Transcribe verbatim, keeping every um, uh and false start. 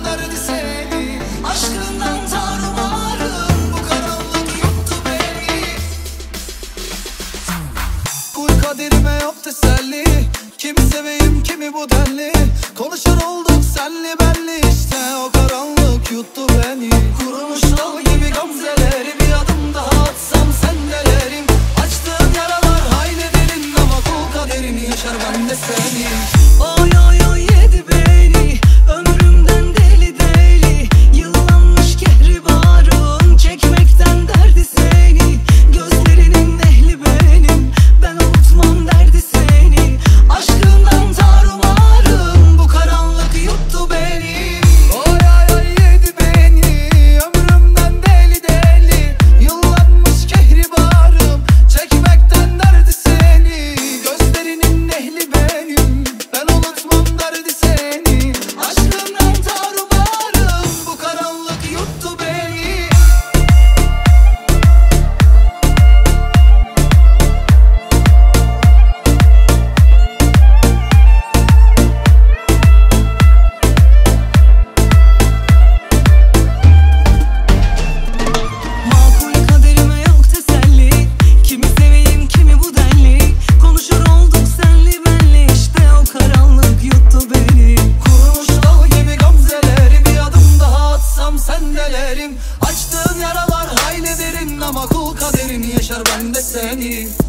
derdi seni. Aşkından tarumarım, bu karanlık yuttu beni. Kul kaderime yok teselli, kimi seveyim kimi bu denli. Konuşur olduk senli benli, işte o karanlık yuttu beni. Kurumuş dal gibi gamzeleri, bir adım daha atsam sendelerim. Açtığın yaralar hayli derin, ama kul kaderini yaşar ben de seni. Oy oy oy yedi beni, ömrümden deli deli. Yıllanmış kehribarım, çekmekten derdi seni. Gözlerinin ehli benim, ben unutmam derdi seni. Aşkından tarumarım, bu karanlık yuttu beni. Oy oy oy yedi beni, ömrümden deli deli. Yıllanmış kehribarım, çekmekten derdi seni. Gözlerinin ehli benim, ben unutmam derdi seni. Aşkından tarumarım, bu karanlık yuttu beni. Makul kaderime yok teselli, kimi seveyim kimi bu denli. Konuşur olduk senli benli, işte o karanlık yuttu beni. Kurumuş dal gibi gamzeleri, bir adım daha atsam sendelerim. Açtığın yaralar hayli derin, ama kul kaderini yaşar ben de seni.